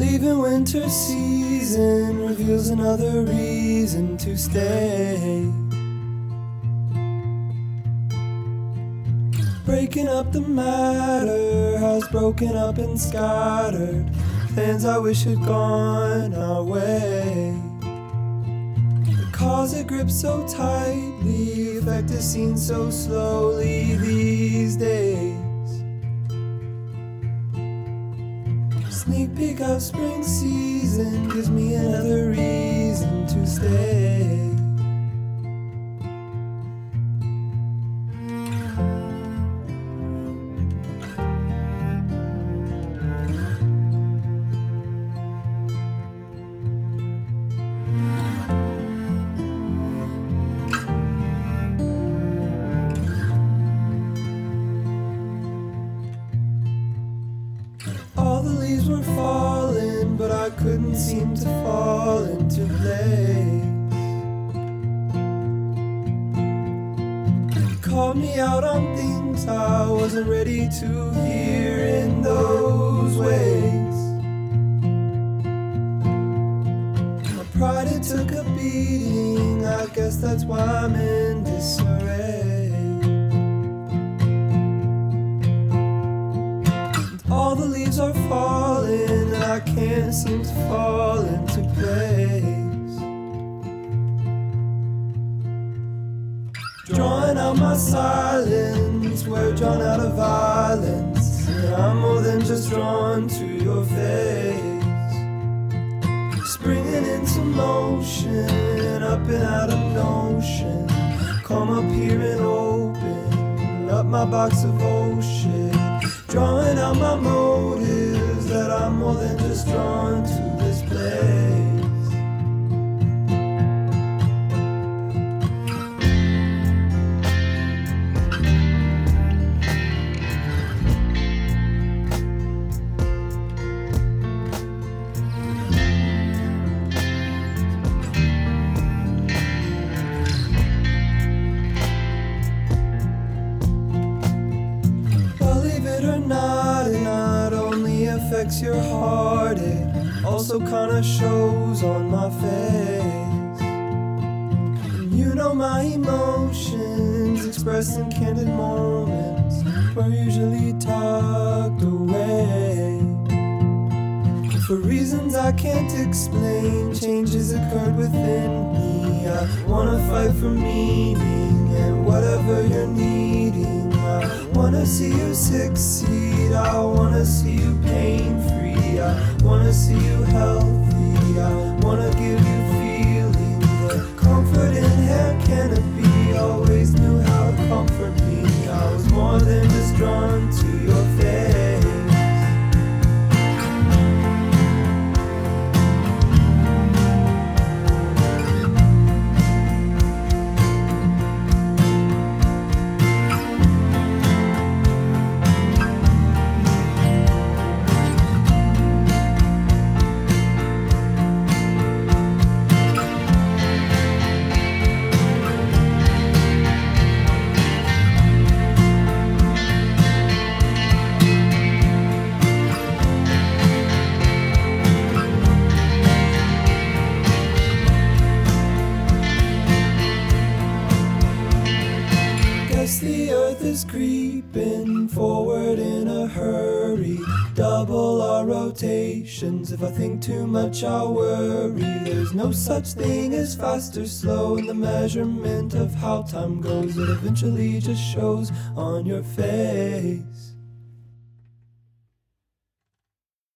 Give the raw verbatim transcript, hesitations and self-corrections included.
Leaving winter season reveals another reason to stay. Breaking up the matter has broken up and scattered plans I wish had gone our way. Cause it grips so tightly, affect is seen so slowly these days. Sneak peek of spring season gives me another reason to stay. All the leaves were falling, but I couldn't seem to fall into place. You called me out on things I wasn't ready to hear in those ways. My pride, it took a beating, I guess that's why I'm in disarray. All the leaves are falling and I can't seem to fall into place. Drawing out my silence, we're drawn out of violence, and I'm more than just drawn to your face. Springing into motion, up and out of notion. Come up here and open up my box of ocean. Drawing out my motives, that I'm more than just drawn to this place. Or not, it not only affects your heart, it also kinda shows on my face. And you know my emotions, expressed in candid moments, were usually tucked away. For reasons I can't explain, changes occurred within me. I wanna fight for meaning and whatever you're needing. I wanna see you succeed, I wanna see you pain-free, I wanna see you healthy, I wanna give you feeling. The comfort in hand canopy always knew how to comfort me. I was more than just drawn to your face. The earth is creeping forward in a hurry. Double our rotations. If I think too much, I'll worry. There's no such thing as fast or slow in the measurement of how time goes. It eventually just shows on your face.